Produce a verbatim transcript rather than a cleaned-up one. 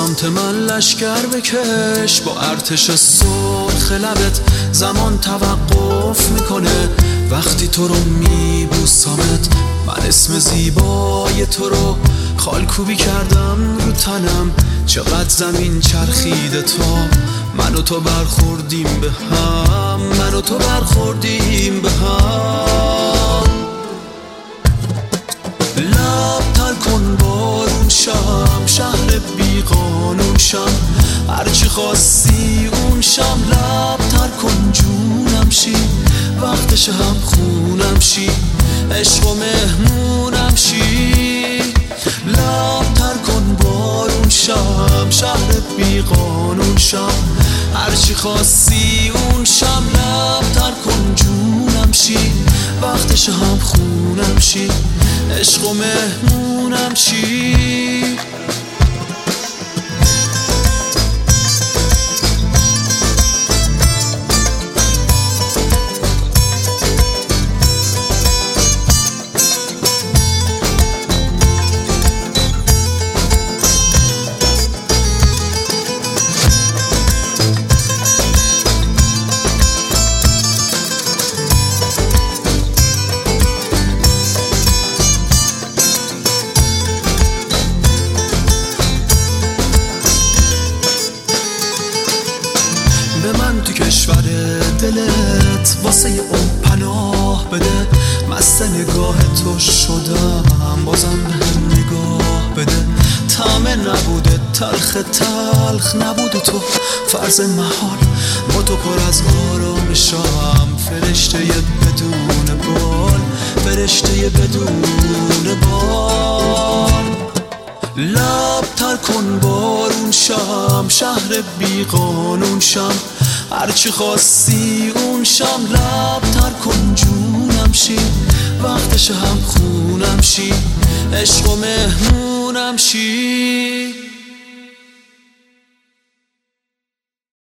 سمت من لشکر بکش، با ارتش سرخ لبت زمان توقف میکنه. وقتی تو رو میبوسمت من اسم زیبای تو رو خالکوبی کردم رو تنم. چقدر زمین چرخیده تا من و تو برخوردیم به هم، من و تو برخوردیم به هم. لب تر کن بارون شم، شهر بی قانون شم، هرچی خواستی اون شم. لب تر کن جونم شی، وقتش هم خونم شی، عشق و مهمونم شی. لب تر کن بارون شم، شهر بی قانون شم، هرچی خواستی اون شم. لب تر کن جونم شی، وقتش هم خونم شی، عشق و مهمونم شی. به من تو کشور دلت واسه اون پناه بده. مست نگاه تو شدم بازم به هم نگاه بده. طعم نبوده تلخ تلخ نبوده تو فرض محال. با تو پر از آرامشم، فرشته بدون بال، فرشته بدون بال. لب تر کن بارون شم، شهر بی قانون شم، هرچی خواستی اون شم. لب تر کن جونم شی، وقتش هم خونم شی، عشق و مهمونم شی.